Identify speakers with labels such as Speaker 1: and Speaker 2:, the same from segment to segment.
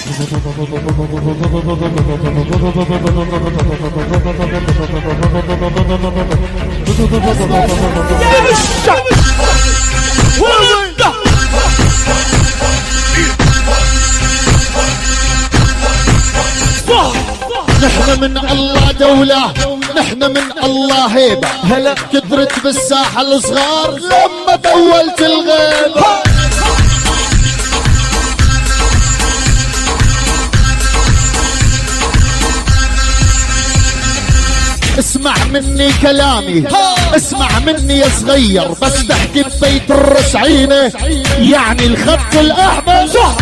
Speaker 1: نحن من الله دولة، نحن من الله هيبة. هلا كثرت بالساحة الصغار لما طولت الغيبة. اسمع مني كلامي، اسمع مني يا صغير، بس تحكي ببيت الرشعينة يعني الخط الأحمر. صح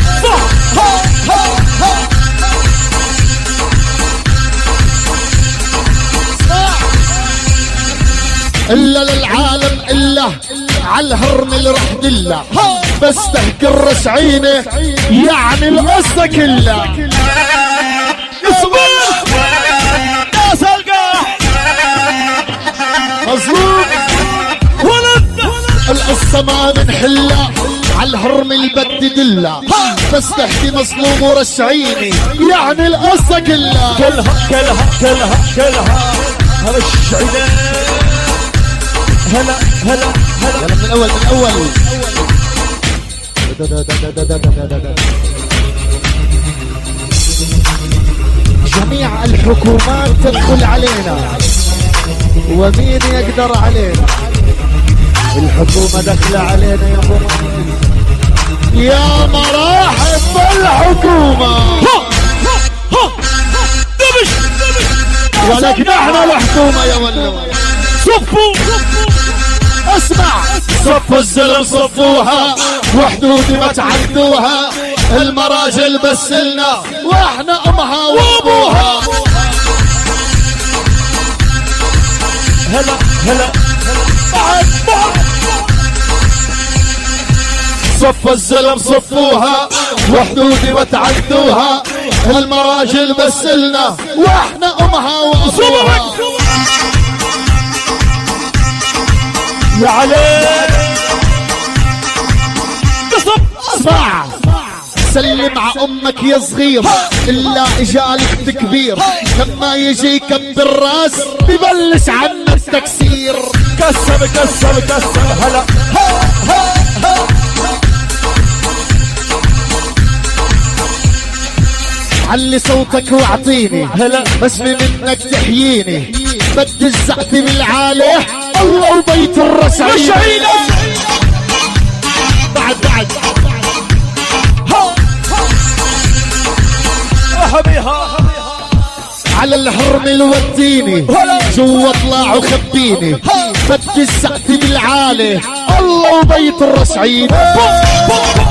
Speaker 1: إلا للعالم إلا عالهرم اللي رح دله، بس تحكي الرشعينة يعني القصة كلها. مظبوط القصة ما بنحلها عالهرم اللي بدي دله، بس تحكي مظلوم ورشعيني يعني القصة كلها. كلها رشعيني. هلا يلا من الأول جميع الحكومات تدخل علينا، ومين يقدر علينا؟ الحكومة دخل علينا يا ضمان، يا مراحب الحكومة. ولكن احنا الحكومة يا ولد. صفوا اسمع، صفوا الزلم صفوها، وحدودي ما تعدوها، المراجل بس لنا واحنا امها وابوها. هلا بعد صف الزلم صفوها، وحدودي ما تعدوها، المراجل بس لنا واحنا امها وابوها. يا علي اسمع، سلم ع امك يا صغير، الا اجالك تكبير، لما يجي يكبر الراس ببلش عنا التكسير. كسر هلا علي صوتك واعطيني، هلا بسمي منك تحييني، بدي الزعف بالعالي الله وبيت الرشعينة. بعد على الحرم اللي وديني جوا اطلع وخبيني، بدي الزعف بالعالي الله وبيت الرشعينة.